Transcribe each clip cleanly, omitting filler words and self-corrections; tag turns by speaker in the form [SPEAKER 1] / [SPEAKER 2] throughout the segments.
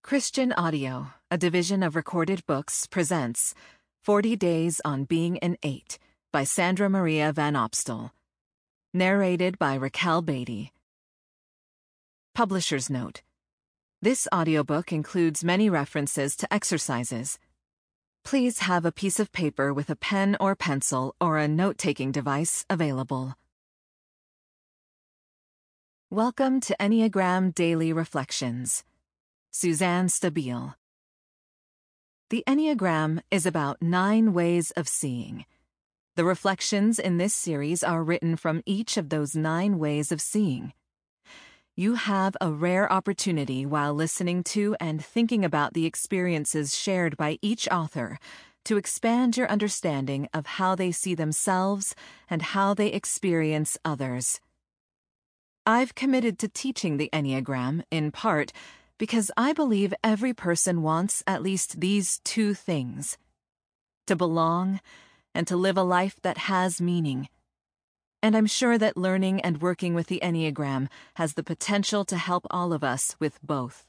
[SPEAKER 1] Christian Audio, a division of Recorded Books, presents 40 Days on Being an Eight by Sandra Maria Van Opstal. Narrated by Raquel Beatty. Publisher's note. This audiobook includes many references to exercises. Please have a piece of paper with a pen or pencil or a note-taking device available. Welcome to Enneagram Daily Reflections. Suzanne Stabile. The Enneagram is about 9 ways of seeing. The reflections in this series are written from each of those 9 ways of seeing. You have a rare opportunity while listening to and thinking about the experiences shared by each author to expand your understanding of how they see themselves and how they experience others. I've committed to teaching the Enneagram, in part, because I believe every person wants at least these 2 things: to belong and to live a life that has meaning. And I'm sure that learning and working with the Enneagram has the potential to help all of us with both.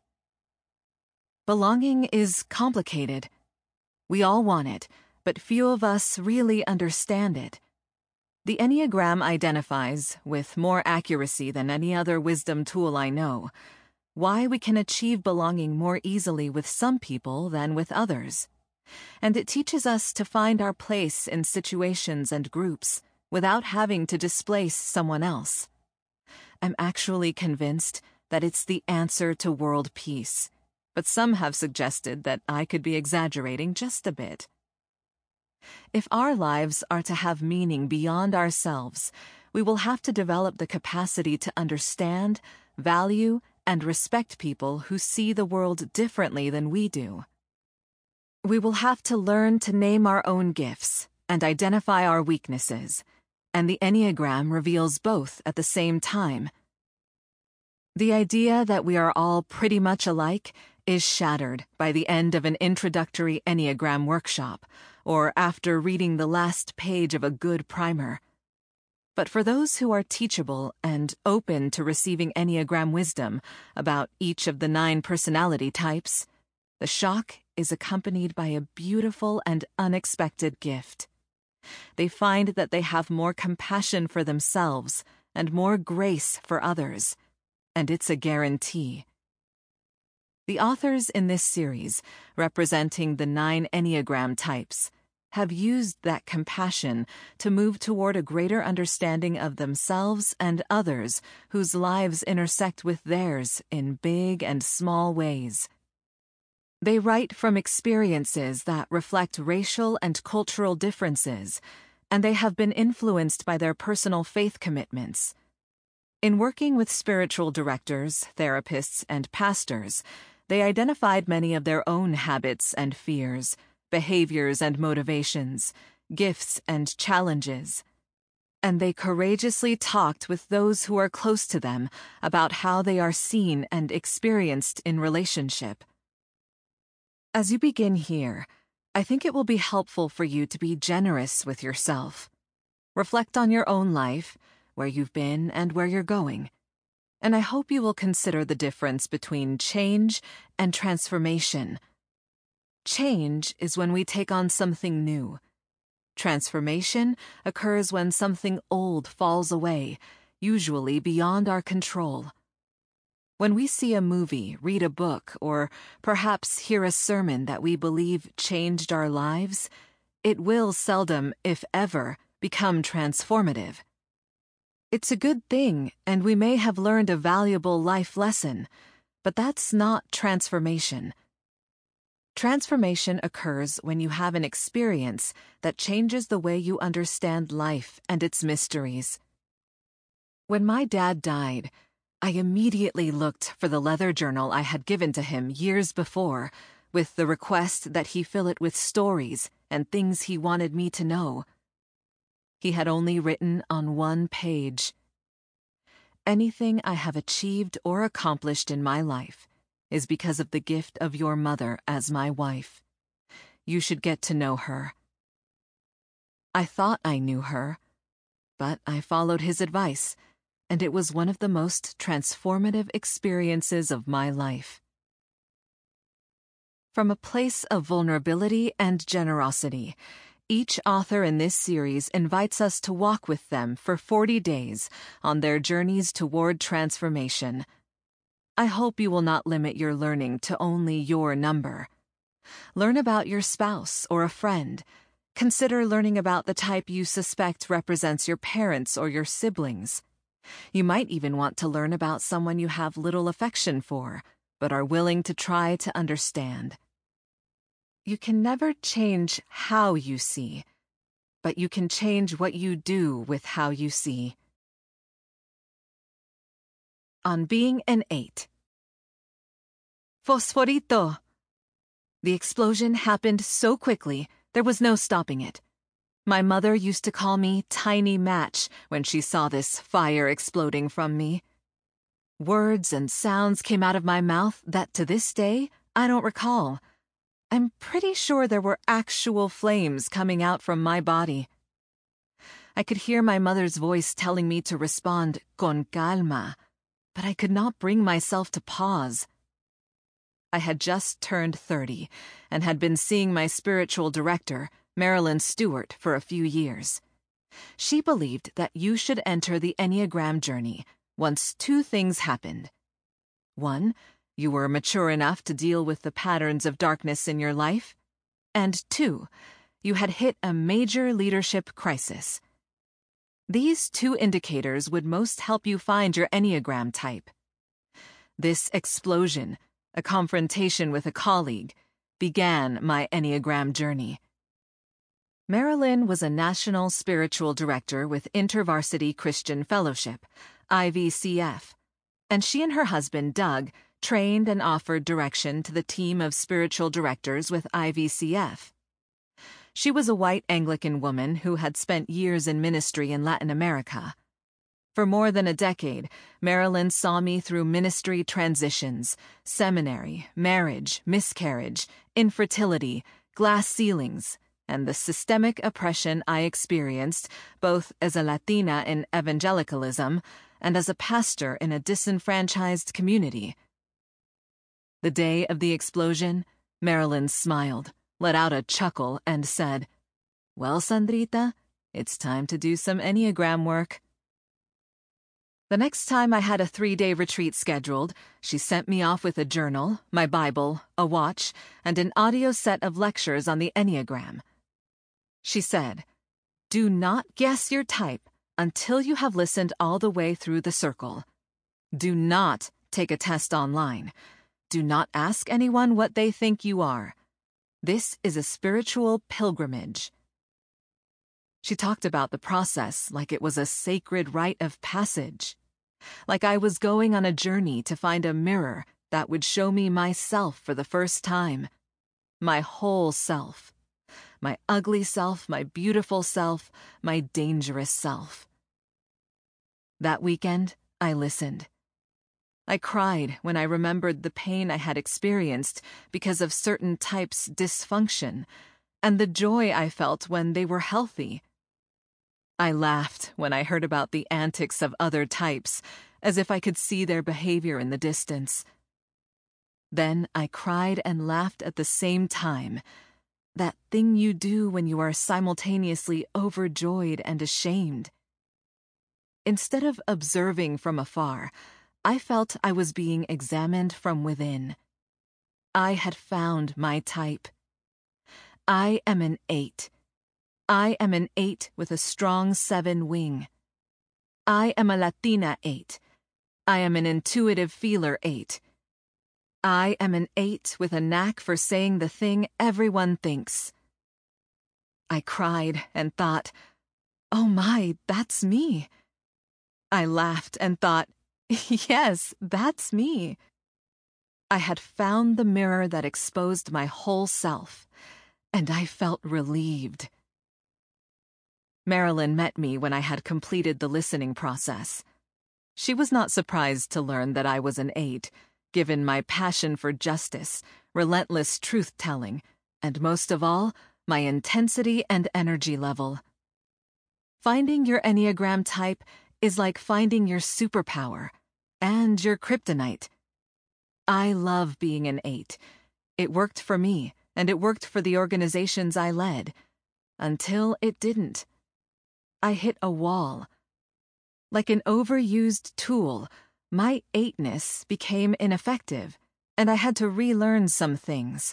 [SPEAKER 1] Belonging is complicated. We all want it, but few of us really understand it. The Enneagram identifies, with more accuracy than any other wisdom tool I know, why we can achieve belonging more easily with some people than with others. And it teaches us to find our place in situations and groups without having to displace someone else. I'm actually convinced that it's the answer to world peace, but some have suggested that I could be exaggerating just a bit. If our lives are to have meaning beyond ourselves, we will have to develop the capacity to understand, value, and respect people who see the world differently than we do. We will have to learn to name our own gifts and identify our weaknesses, and the Enneagram reveals both at the same time. The idea that we are all pretty much alike is shattered by the end of an introductory Enneagram workshop, or after reading the last page of a good primer. But for those who are teachable and open to receiving Enneagram wisdom about each of the 9 personality types, the shock is accompanied by a beautiful and unexpected gift. They find that they have more compassion for themselves and more grace for others, and it's a guarantee. The authors in this series, representing the 9 Enneagram types, have used that compassion to move toward a greater understanding of themselves and others whose lives intersect with theirs in big and small ways. They write from experiences that reflect racial and cultural differences, and they have been influenced by their personal faith commitments. In working with spiritual directors, therapists, and pastors, they identified many of their own habits and fears, behaviors and motivations, gifts and challenges. And they courageously talked with those who are close to them about how they are seen and experienced in relationship. As you begin here, I think it will be helpful for you to be generous with yourself. Reflect on your own life, where you've been and where you're going. And I hope you will consider the difference between change and transformation. Change is when we take on something new. Transformation occurs when something old falls away, usually beyond our control. When we see a movie, read a book, or perhaps hear a sermon that we believe changed our lives, it will seldom, if ever, become transformative. It's a good thing, and we may have learned a valuable life lesson, but that's not transformation. Transformation occurs when you have an experience that changes the way you understand life and its mysteries. When my dad died, I immediately looked for the leather journal I had given to him years before, with the request that he fill it with stories and things he wanted me to know. He had only written on 1 page. Anything I have achieved or accomplished in my life is because of the gift of your mother as my wife. You should get to know her. I thought I knew her, but I followed his advice, and it was one of the most transformative experiences of my life. From a place of vulnerability and generosity, each author in this series invites us to walk with them for 40 days on their journeys toward transformation. I hope you will not limit your learning to only your number. Learn about your spouse or a friend. Consider learning about the type you suspect represents your parents or your siblings. You might even want to learn about someone you have little affection for, but are willing to try to understand. You can never change how you see, but you can change what you do with how you see. On being an 8. Fosforito! The explosion happened so quickly, there was no stopping it. My mother used to call me Tiny Match when she saw this fire exploding from me. Words and sounds came out of my mouth that to this day I don't recall. I'm pretty sure there were actual flames coming out from my body. I could hear my mother's voice telling me to respond con calma, but I could not bring myself to pause. I had just turned 30 and had been seeing my spiritual director, Marilyn Stewart, for a few years. She believed that you should enter the Enneagram journey once 2 things happened. 1, you were mature enough to deal with the patterns of darkness in your life. And 2, you had hit a major leadership crisis. These 2 indicators would most help you find your Enneagram type. This explosion, a confrontation with a colleague, began my Enneagram journey. Marilyn was a national spiritual director with InterVarsity Christian Fellowship, IVCF, and she and her husband, Doug, trained and offered direction to the team of spiritual directors with IVCF. She was a white Anglican woman who had spent years in ministry in Latin America. For more than a decade, Marilyn saw me through ministry transitions, seminary, marriage, miscarriage, infertility, glass ceilings, and the systemic oppression I experienced both as a Latina in evangelicalism and as a pastor in a disenfranchised community. The day of the explosion, Marilyn smiled, let out a chuckle, and said, "Well, Sandrita, it's time to do some Enneagram work." The next time I had a 3-day retreat scheduled, she sent me off with a journal, my Bible, a watch, and an audio set of lectures on the Enneagram. She said, "Do not guess your type until you have listened all the way through the circle. Do not take a test online. Do not ask anyone what they think you are. This is a spiritual pilgrimage." She talked about the process like it was a sacred rite of passage, like I was going on a journey to find a mirror that would show me myself for the first time, my whole self, my ugly self, my beautiful self, my dangerous self. That weekend, I listened. I cried when I remembered the pain I had experienced because of certain types' dysfunction, and the joy I felt when they were healthy. I laughed when I heard about the antics of other types, as if I could see their behavior in the distance. Then I cried and laughed at the same time, that thing you do when you are simultaneously overjoyed and ashamed. Instead of observing from afar, I felt I was being examined from within. I had found my type. I am an 8. I am an 8 with a strong 7 wing. I am a Latina 8. I am an intuitive feeler 8. I am an 8 with a knack for saying the thing everyone thinks. I cried and thought, "Oh my, that's me." I laughed and thought, "Yes, that's me." I had found the mirror that exposed my whole self, and I felt relieved. Marilyn met me when I had completed the listening process. She was not surprised to learn that I was an 8, given my passion for justice, relentless truth-telling, and most of all, my intensity and energy level. Finding your Enneagram type is like finding your superpower and your kryptonite. I love being an 8, It worked for me, and it worked for the organizations I led. Until it didn't. I hit a wall. Like an overused tool, my eightness became ineffective, and I had to relearn some things.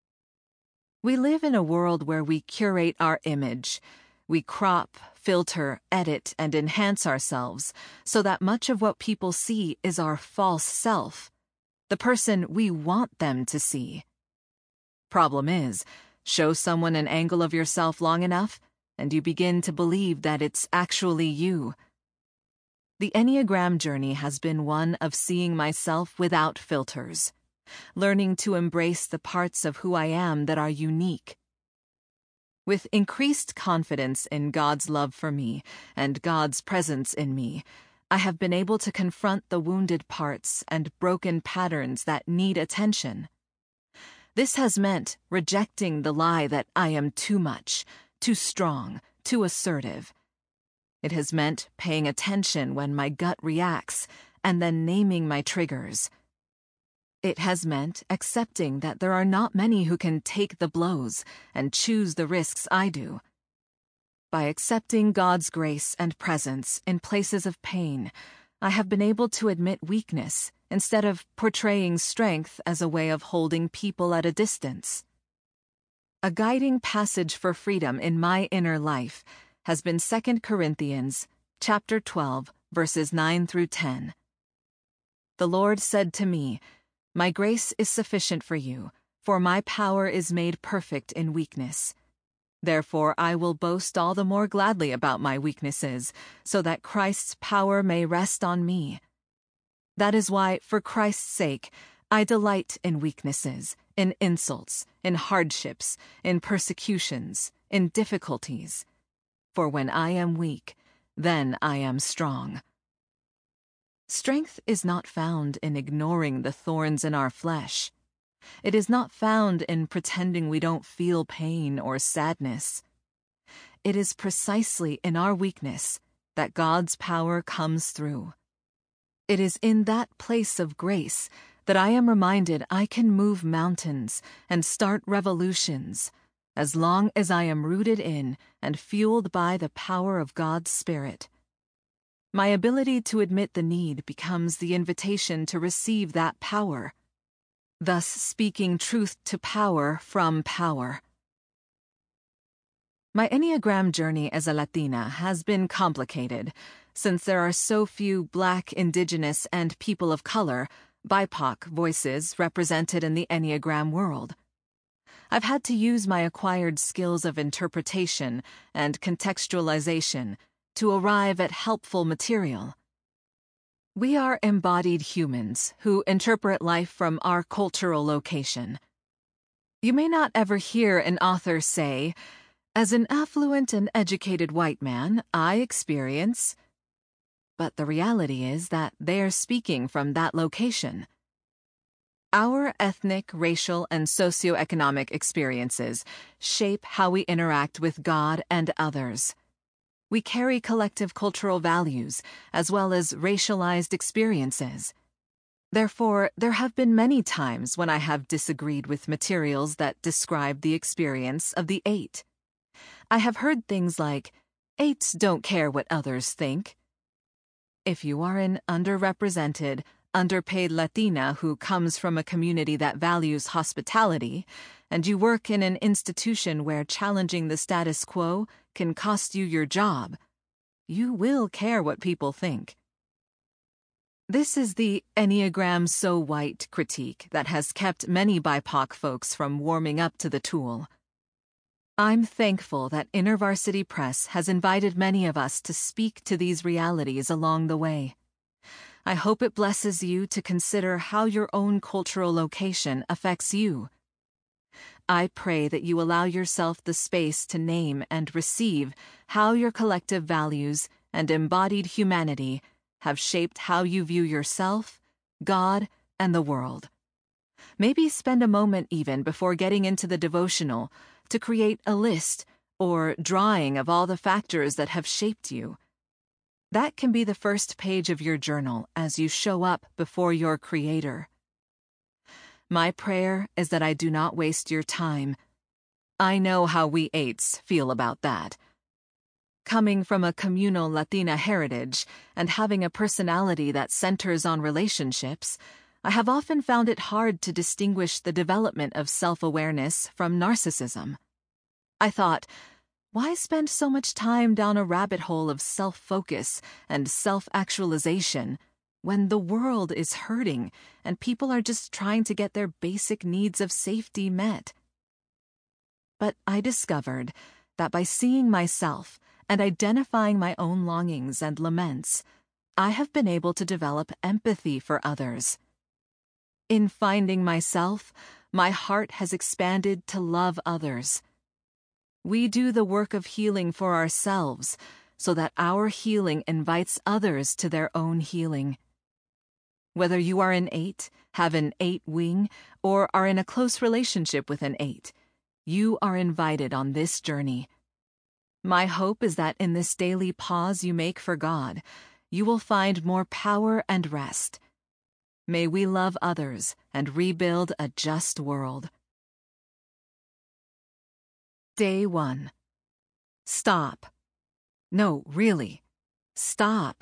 [SPEAKER 1] We live in a world where we curate our image. We crop, filter, edit, and enhance ourselves so that much of what people see is our false self, the person we want them to see. Problem is, show someone an angle of yourself long enough, and you begin to believe that it's actually you. The Enneagram journey has been one of seeing myself without filters, learning to embrace the parts of who I am that are unique. With increased confidence in God's love for me and God's presence in me, I have been able to confront the wounded parts and broken patterns that need attention. This has meant rejecting the lie that I am too much, too strong, too assertive. It has meant paying attention when my gut reacts and then naming my triggers. It has meant accepting that there are not many who can take the blows and choose the risks I do. By accepting God's grace and presence in places of pain, I have been able to admit weakness instead of portraying strength as a way of holding people at a distance. A guiding passage for freedom in my inner life has been 2 Corinthians chapter 12, verses 9 through 10. The Lord said to me, "My grace is sufficient for you, for my power is made perfect in weakness. Therefore I will boast all the more gladly about my weaknesses, so that Christ's power may rest on me. That is why, for Christ's sake, I delight in weaknesses, in insults, in hardships, in persecutions, in difficulties. For when I am weak, then I am strong." Strength is not found in ignoring the thorns in our flesh. It is not found in pretending we don't feel pain or sadness. It is precisely in our weakness that God's power comes through. It is in that place of grace that I am reminded I can move mountains and start revolutions, as long as I am rooted in and fueled by the power of God's Spirit. My ability to admit the need becomes the invitation to receive that power, thus speaking truth to power from power. My Enneagram journey as a Latina has been complicated, since there are so few Black, Indigenous, and people of color, BIPOC, voices represented in the Enneagram world. I've had to use my acquired skills of interpretation and contextualization to arrive at helpful material. We are embodied humans who interpret life from our cultural location. You may not ever hear an author say, "As an affluent and educated white man, I experience," but the reality is that they are speaking from that location. Our ethnic, racial, and socioeconomic experiences shape how we interact with God and others. We carry collective cultural values as well as racialized experiences. Therefore, there have been many times when I have disagreed with materials that describe the experience of the 8. I have heard things like, "Eights don't care what others think." If you are an underrepresented, underpaid Latina who comes from a community that values hospitality, and you work in an institution where challenging the status quo can cost you your job, you will care what people think. This is the Enneagram so white critique that has kept many BIPOC folks from warming up to the tool. I'm thankful that InterVarsity Press has invited many of us to speak to these realities along the way. I hope it blesses you to consider how your own cultural location affects you. I pray that you allow yourself the space to name and receive how your collective values and embodied humanity have shaped how you view yourself, God, and the world. Maybe spend a moment even before getting into the devotional to create a list or drawing of all the factors that have shaped you. That can be the first page of your journal as you show up before your Creator. My prayer is that I do not waste your time. I know how we eights feel about that. Coming from a communal Latina heritage and having a personality that centers on relationships, I have often found it hard to distinguish the development of self-awareness from narcissism. I thought, why spend so much time down a rabbit hole of self-focus and self-actualization when the world is hurting and people are just trying to get their basic needs of safety met? But I discovered that by seeing myself and identifying my own longings and laments, I have been able to develop empathy for others. In finding myself, my heart has expanded to love others. We do the work of healing for ourselves so that our healing invites others to their own healing. Whether you are an 8, have an 8 wing, or are in a close relationship with an 8, you are invited on this journey. My hope is that in this daily pause you make for God, you will find more power and rest. May we love others and rebuild a just world. Day 1. Stop. No, really. Stop.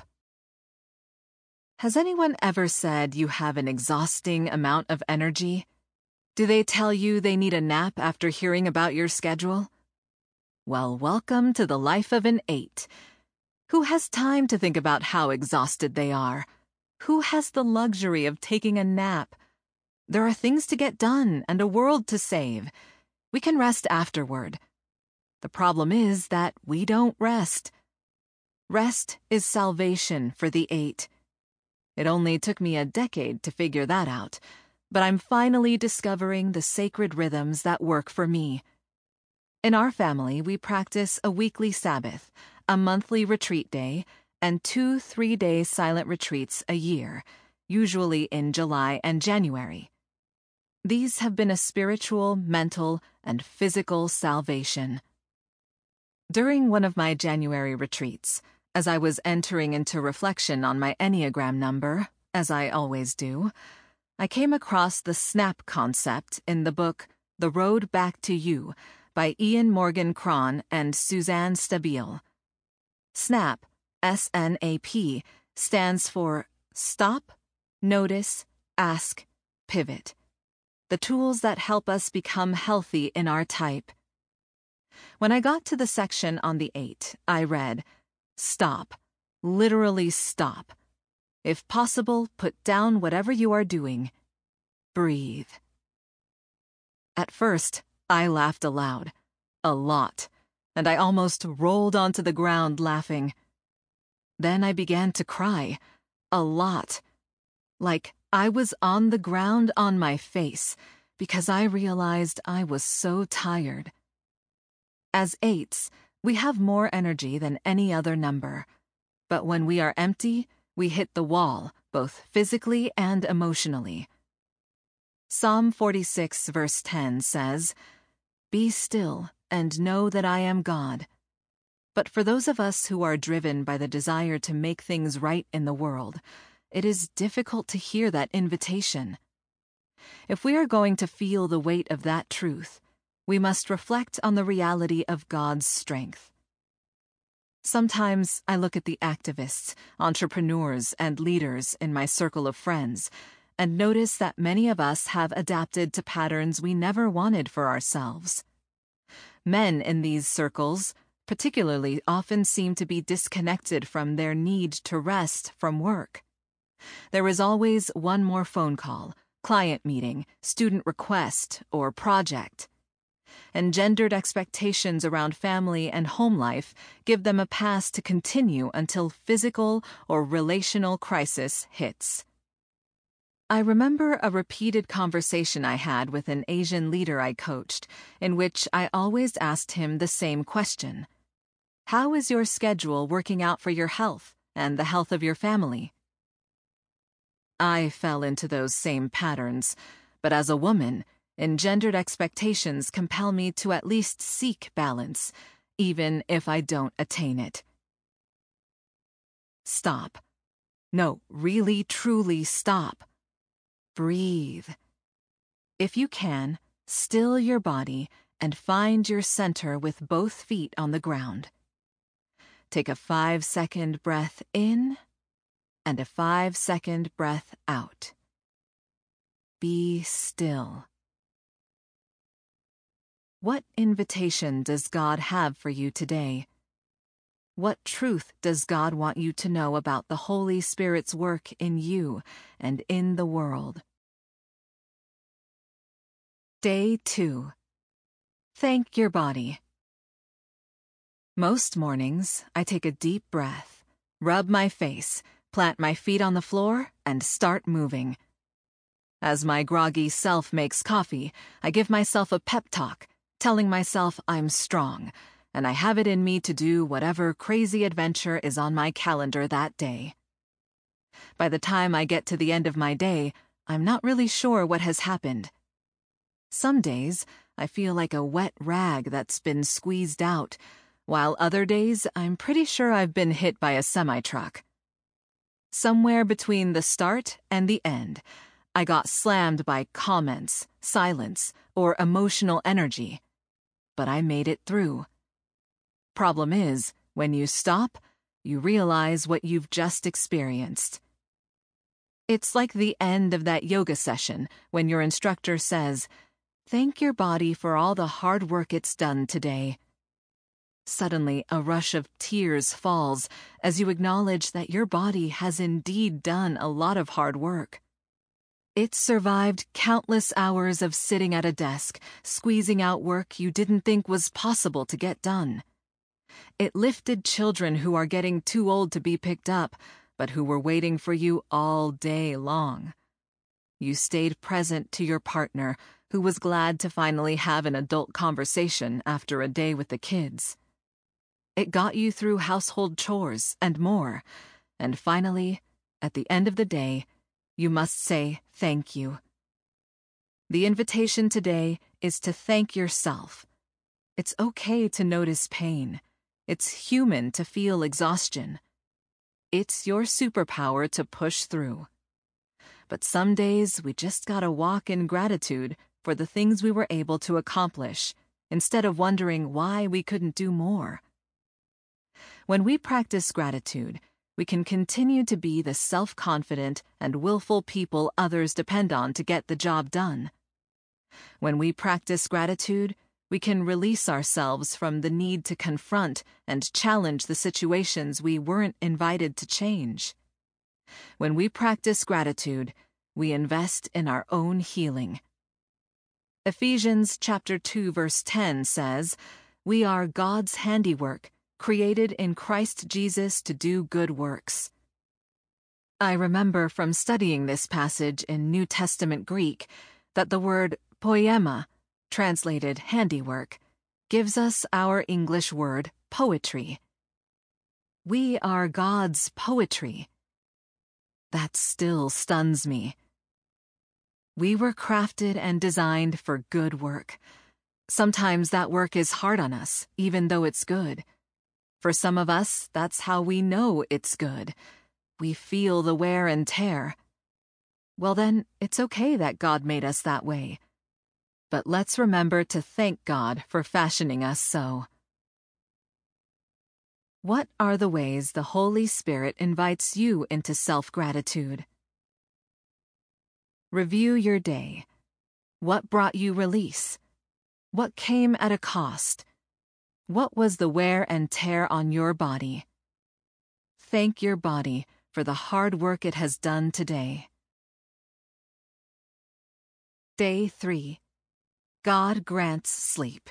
[SPEAKER 1] Has anyone ever said you have an exhausting amount of energy? Do they tell you they need a nap after hearing about your schedule? Well, welcome to the life of an 8. Who has time to think about how exhausted they are? Who has the luxury of taking a nap? There are things to get done and a world to save. We can rest afterward. The problem is that we don't rest. Rest is salvation for the 8. It only took me a decade to figure that out, but I'm finally discovering the sacred rhythms that work for me. In our family, we practice a weekly Sabbath, a monthly retreat day, and 2 3-day silent retreats a year, usually in July and January. These have been a spiritual, mental, and physical salvation. During one of my January retreats, as I was entering into reflection on my Enneagram number, as I always do, I came across the SNAP concept in the book The Road Back to You by Ian Morgan Cron and Suzanne Stabile. SNAP, S-N-A-P, stands for Stop, Notice, Ask, Pivot. The tools that help us become healthy in our type. When I got to the section on the 8, I read, Stop. Literally stop. If possible, put down whatever you are doing. Breathe. At first, I laughed aloud. A lot. And I almost rolled onto the ground laughing. Then I began to cry. A lot. Like I was on the ground on my face, because I realized I was so tired. As 8s, we have more energy than any other number. But when we are empty, we hit the wall, both physically and emotionally. Psalm 46 verse 10 says, Be still and know that I am God. But for those of us who are driven by the desire to make things right in the world, it is difficult to hear that invitation. If we are going to feel the weight of that truth, we must reflect on the reality of God's strength. Sometimes I look at the activists, entrepreneurs, and leaders in my circle of friends and notice that many of us have adapted to patterns we never wanted for ourselves. Men in these circles, particularly, often seem to be disconnected from their need to rest from work. There is always one more phone call, client meeting, student request, or project. And gendered expectations around family and home life give them a pass to continue until physical or relational crisis hits. I remember a repeated conversation I had with an Asian leader I coached, in which I always asked him the same question. How is your schedule working out for your health and the health of your family? I fell into those same patterns, but as a woman, engendered expectations compel me to at least seek balance, even if I don't attain it. Stop. No, really, truly stop. Breathe. If you can, still your body and find your center with both feet on the ground. Take a 5-second breath in and a 5-second breath out. Be still. What invitation does God have for you today? What truth does God want you to know about the Holy Spirit's work in you and in the world? Day 2. Thank your body. Most mornings, I take a deep breath, rub my face, plant my feet on the floor, and start moving. As my groggy self makes coffee, I give myself a pep talk, telling myself I'm strong, and I have it in me to do whatever crazy adventure is on my calendar that day. By the time I get to the end of my day, I'm not really sure what has happened. Some days, I feel like a wet rag that's been squeezed out, while other days, I'm pretty sure I've been hit by a semi-truck. Somewhere between the start and the end, I got slammed by comments, silence, or emotional energy. But I made it through. Problem is, when you stop, you realize what you've just experienced. It's like the end of that yoga session when your instructor says, "Thank your body for all the hard work it's done today." Suddenly, a rush of tears falls as you acknowledge that your body has indeed done a lot of hard work. It survived countless hours of sitting at a desk, squeezing out work you didn't think was possible to get done. It lifted children who are getting too old to be picked up, but who were waiting for you all day long. You stayed present to your partner, who was glad to finally have an adult conversation after a day with the kids. It got you through household chores and more, and finally, at the end of the day, you must say thank you. The invitation today is to thank yourself. It's okay to notice pain. It's human to feel exhaustion. It's your superpower to push through. But some days we just gotta walk in gratitude for the things we were able to accomplish, instead of wondering why we couldn't do more. When we practice gratitude, we can continue to be the self-confident and willful people others depend on to get the job done. When we practice gratitude, we can release ourselves from the need to confront and challenge the situations we weren't invited to change. When we practice gratitude, we invest in our own healing. Ephesians chapter 2 verse 10 says, "We are God's handiwork, created in Christ Jesus to do good works." I remember from studying this passage in New Testament Greek that the word poema, translated handiwork, gives us our English word poetry. We are God's poetry. That still stuns me. We were crafted and designed for good work. Sometimes that work is hard on us, even though it's good. For some of us, that's how we know it's good. We feel the wear and tear. Well then, it's okay that God made us that way. But let's remember to thank God for fashioning us so. What are the ways the Holy Spirit invites you into self-gratitude? Review your day. What brought you release? What came at a cost? What was the wear and tear on your body? Thank your body for the hard work it has done today. Day 3. God grants sleep.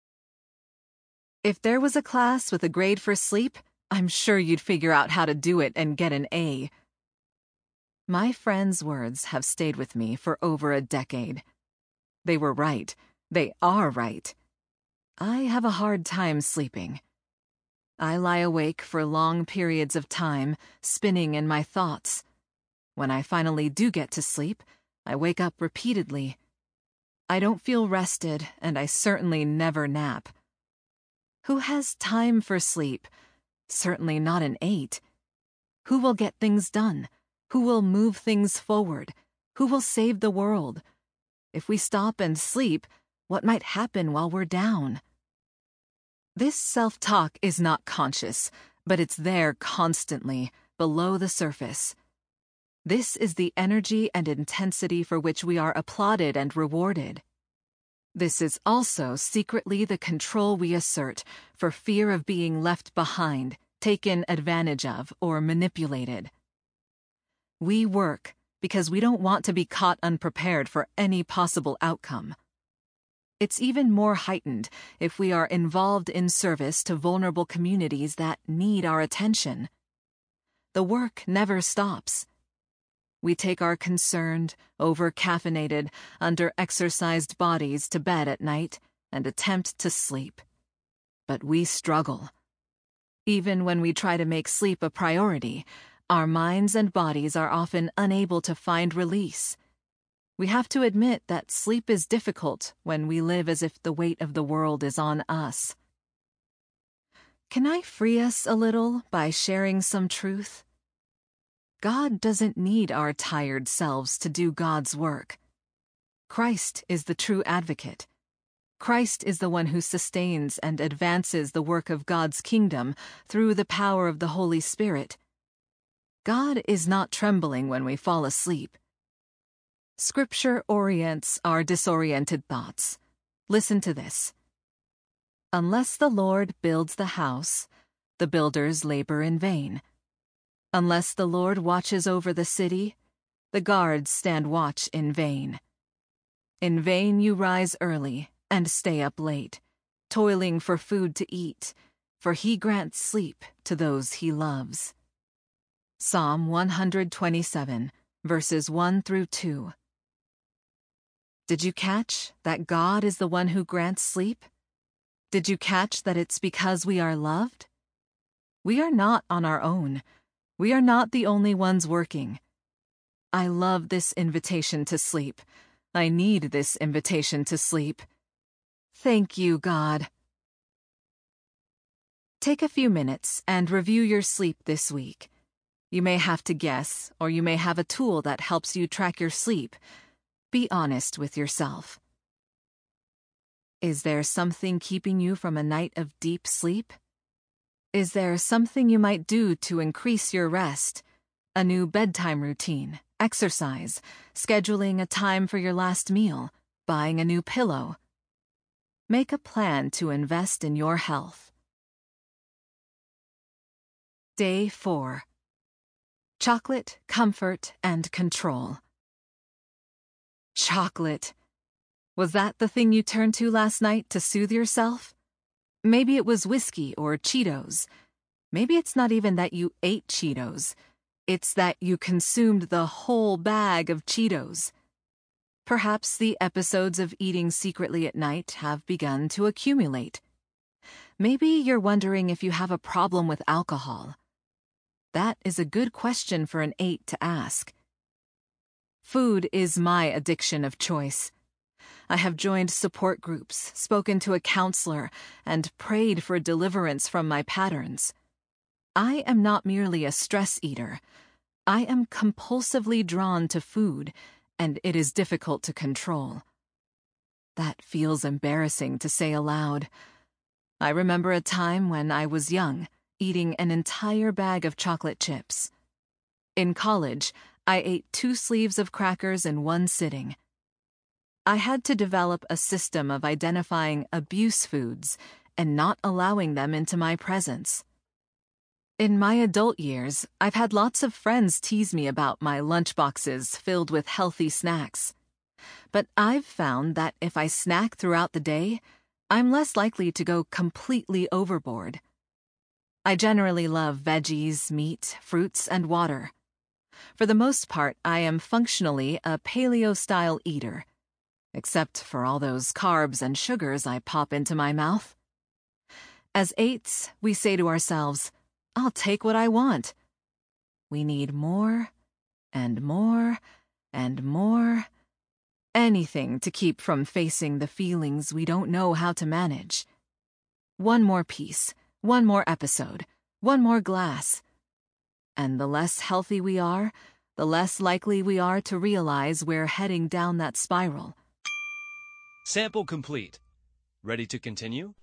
[SPEAKER 1] If there was a class with a grade for sleep, I'm sure you'd figure out how to do it and get an A. My friend's words have stayed with me for over a decade. They were right. They are right. I have a hard time sleeping. I lie awake for long periods of time, spinning in my thoughts. When I finally do get to sleep, I wake up repeatedly. I don't feel rested, and I certainly never nap. Who has time for sleep? Certainly not an 8. Who will get things done? Who will move things forward? Who will save the world? If we stop and sleep, what might happen while we're down? This self-talk is not conscious, but it's there constantly, below the surface. This is the energy and intensity for which we are applauded and rewarded. This is also secretly the control we assert for fear of being left behind, taken advantage of, or manipulated. We work because we don't want to be caught unprepared for any possible outcome. It's even more heightened if we are involved in service to vulnerable communities that need our attention. The work never stops. We take our concerned, over-caffeinated, under-exercised bodies to bed at night and attempt to sleep. But we struggle. Even when we try to make sleep a priority, our minds and bodies are often unable to find release. We have to admit that sleep is difficult when we live as if the weight of the world is on us. Can I free us a little by sharing some truth? God doesn't need our tired selves to do God's work. Christ is the true advocate. Christ is the one who sustains and advances the work of God's kingdom through the power of the Holy Spirit. God is not trembling when we fall asleep. Scripture orients our disoriented thoughts. Listen to this. Unless the Lord builds the house, the builders labor in vain. Unless the Lord watches over the city, the guards stand watch in vain. In vain you rise early and stay up late, toiling for food to eat, for he grants sleep to those he loves. Psalm 127, verses 1 through 2. Did you catch that God is the one who grants sleep? Did you catch that it's because we are loved? We are not on our own. We are not the only ones working. I love this invitation to sleep. I need this invitation to sleep. Thank you, God. Take a few minutes and review your sleep this week. You may have to guess, or you may have a tool that helps you track your sleep. Be honest with yourself. Is there something keeping you from a night of deep sleep? Is there something you might do to increase your rest? A new bedtime routine, exercise, scheduling a time for your last meal, buying a new pillow? Make a plan to invest in your health. Day 4. Chocolate, comfort, and control. Chocolate. Was that the thing you turned to last night to soothe yourself? Maybe it was whiskey or Cheetos. Maybe it's not even that you ate Cheetos. It's that you consumed the whole bag of Cheetos. Perhaps the episodes of eating secretly at night have begun to accumulate. Maybe you're wondering if you have a problem with alcohol. That is a good question for an 8 to ask. Food is my addiction of choice. I have joined support groups, spoken to a counselor, and prayed for deliverance from my patterns. I am not merely a stress eater. I am compulsively drawn to food, and it is difficult to control. That feels embarrassing to say aloud. I remember a time when I was young, eating an entire bag of chocolate chips. In college, I ate 2 sleeves of crackers in one sitting. I had to develop a system of identifying abuse foods and not allowing them into my presence. In my adult years, I've had lots of friends tease me about my lunchboxes filled with healthy snacks. But I've found that if I snack throughout the day, I'm less likely to go completely overboard. I generally love veggies, meat, fruits, and water. For the most part, I am functionally a paleo-style eater, except for all those carbs and sugars I pop into my mouth. As 8s, we say to ourselves, I'll take what I want. We need more, and more, and more. Anything to keep from facing the feelings we don't know how to manage. One more piece, one more episode, one more glass. And the less healthy we are, the less likely we are to realize we're heading down that spiral.
[SPEAKER 2] Sample complete. Ready to continue?